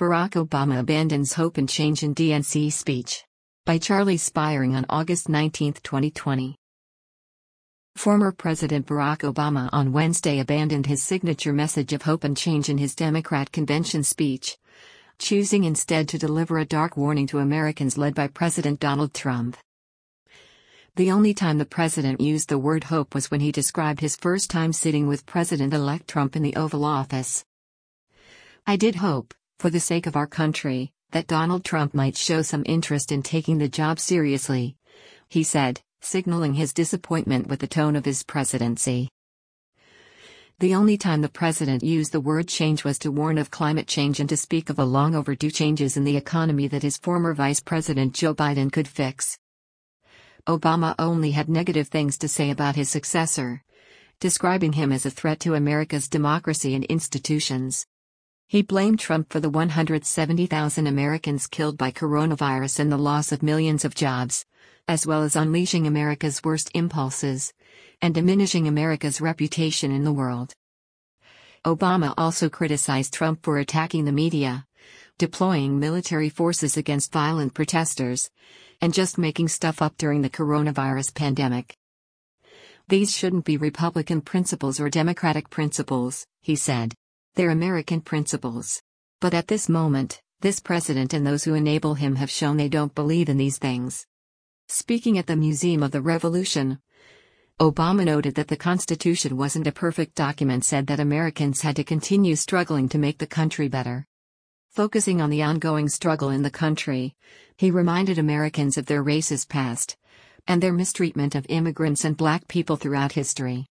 Barack Obama abandons hope and change in DNC speech. By Charlie Spiering on August 19, 2020. Former President Barack Obama on Wednesday abandoned his signature message of hope and change in his Democrat convention speech, choosing instead to deliver a dark warning to Americans led by President Donald Trump. The only time the president used the word hope was when he described his first time sitting with President-elect Trump in the Oval Office. "I did hope, for the sake of our country, that Donald Trump might show some interest in taking the job seriously," he said, signaling his disappointment with the tone of his presidency. The only time the president used the word change was to warn of climate change and to speak of the long overdue changes in the economy that his former Vice President Joe Biden could fix. Obama only had negative things to say about his successor, describing him as a threat to America's democracy and institutions. He blamed Trump for the 170,000 Americans killed by coronavirus and the loss of millions of jobs, as well as unleashing America's worst impulses and diminishing America's reputation in the world. Obama also criticized Trump for attacking the media, deploying military forces against violent protesters, and just making stuff up during the coronavirus pandemic. "These shouldn't be Republican principles or Democratic principles," he said. "They're American principles. But at this moment, this president and those who enable him have shown they don't believe in these things." Speaking at the Museum of the Revolution, Obama noted that the Constitution wasn't a perfect document, said that Americans had to continue struggling to make the country better. Focusing on the ongoing struggle in the country, he reminded Americans of their racist past and their mistreatment of immigrants and black people throughout history.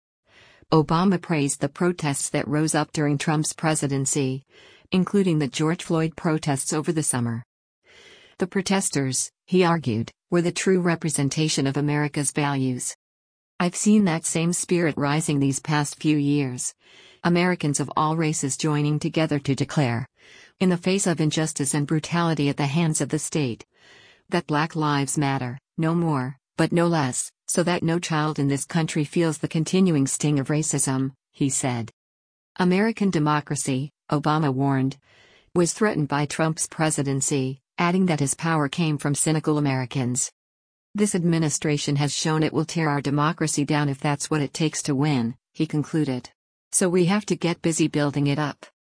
Obama praised the protests that rose up during Trump's presidency, including the George Floyd protests over the summer. The protesters, he argued, were the true representation of America's values. "I've seen that same spirit rising these past few years. Americans of all races joining together to declare, in the face of injustice and brutality at the hands of the state, that Black lives matter, no more, but no less, so that no child in this country feels the continuing sting of racism," he said. American democracy, Obama warned, was threatened by Trump's presidency, adding that his power came from cynical Americans. "This administration has shown it will tear our democracy down if that's what it takes to win," he concluded. "So we have to get busy building it up."